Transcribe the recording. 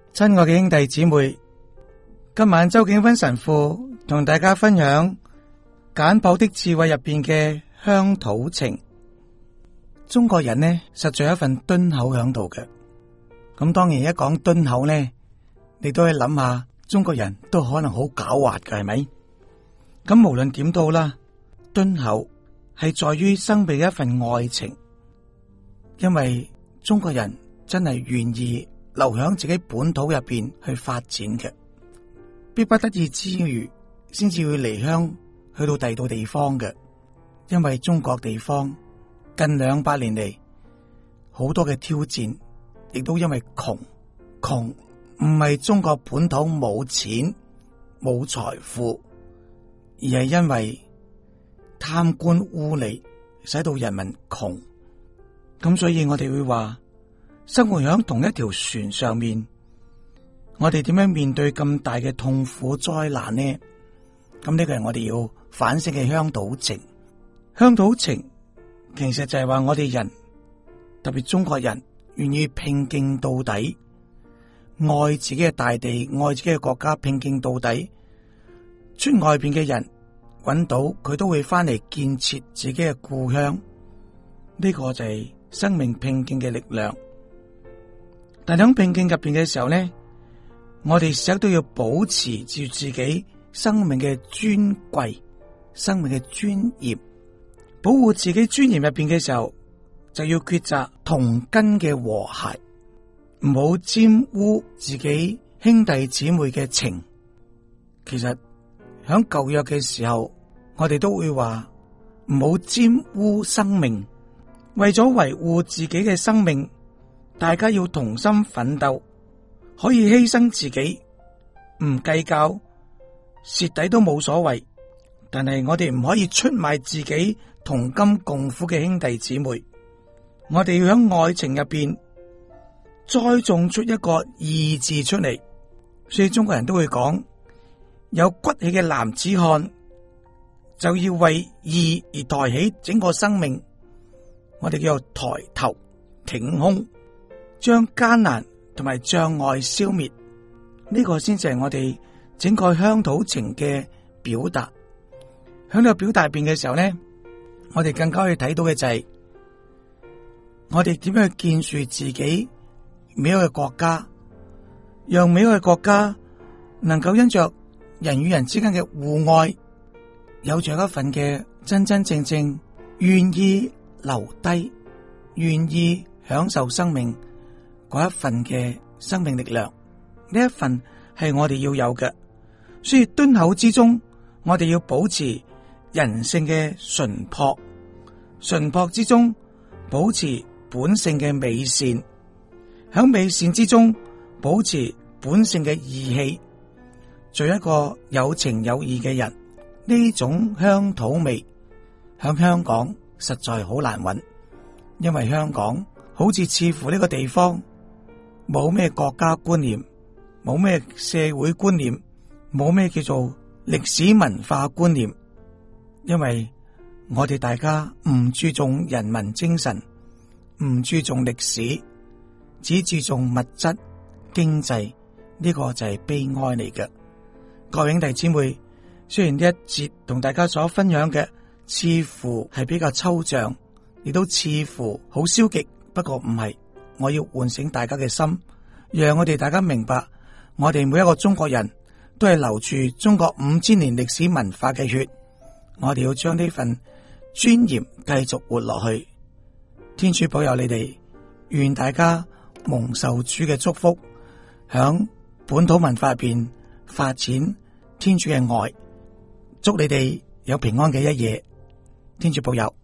親愛嘅兄弟姊妹，今晚周景芬神父同大家分享簡樸的智慧入邊嘅鄉土情。中國人呢，實在有一份敦厚喺度嘅。咁當然一講敦厚呢，你都可以諗下，中國人都可能好狡猾嘅，係咪？咁無論點都好啦，敦厚係在於生命嘅一份愛情，因為中國人真係願意留響自己本土入邊去發展嘅，逼不得已之餘，先至會離鄉去到第二度地方嘅。因為中國地方近200年嚟好多嘅挑戰，亦都因為窮唔係中國本土冇錢冇財富，而係因為貪官污吏使到人民窮。咁所以我哋會話，生活喺同一條船上面，我哋點樣面對咁大嘅痛苦災難呢？咁呢個係我哋要反省嘅鄉土情。鄉土情其實就係話我哋人，特別中國人，願意拼勁到底，愛自己嘅大地，愛自己嘅國家，拼勁到底。出外邊嘅人揾到佢都會翻嚟建設自己嘅故鄉，呢個就係生命拼勁嘅力量。但喺拼勁入邊嘅時候呢，我哋時刻都要保持住自己生命嘅尊貴、生命嘅尊嚴，保護自己尊嚴入邊嘅時候，就要抉擇同根嘅和諧，唔好沾污自己兄弟姊妹嘅情。其實喺舊約嘅時候，我哋都會話唔好沾污生命，為咗維護自己嘅生命，大家要同心奮鬥，可以犧牲自己，唔計較，蝕底都冇所謂。但係我哋唔可以出賣自己同甘共苦嘅兄弟姊妹。我哋要喺愛情入邊栽種出一個義字出嚟。所以中國人都會講，有骨氣嘅男子漢就要為義而抬起整個生命。我哋叫做抬頭挺胸，將艱難同埋障礙消滅，呢個先至係我哋整個鄉土情嘅表達。喺呢個表達入邊嘅時候呢，我哋更加可以睇到嘅就係我哋點樣去建樹自己美好嘅國家，讓美好嘅國家能夠因着人與人之間嘅互愛，有着一份嘅真真正正願意留低、願意享受生命嗰一份嘅生命力量。呢一份係我哋要有嘅。所以敦厚之中，我哋要保持人性嘅純樸，純樸之中保持本性嘅美善，喺美善之中保持本性嘅義氣，做一個有情有義嘅人。呢種鄉土味響香港實在好難揾，因為香港好似似乎呢個地方冇咩國家觀念，冇咩社會觀念，冇咩叫做歷史文化觀念。因為我哋大家唔注重人文精神，唔注重歷史，只注重物質經濟，呢個就係悲哀嚟嘅。各位兄弟姊妹，雖然呢一節同大家所分享嘅似乎係比較抽象，亦都似乎好消極，不過唔係。我要喚醒大家嘅心，讓我哋大家明白，我哋每一個中國人都係流住中國5000年歷史文化嘅血。我哋要將呢份尊嚴繼續活落去。天主保佑你哋，願大家蒙受主嘅祝福，響本土文化入邊發展天主嘅愛。祝你哋有平安嘅一夜，天主保佑。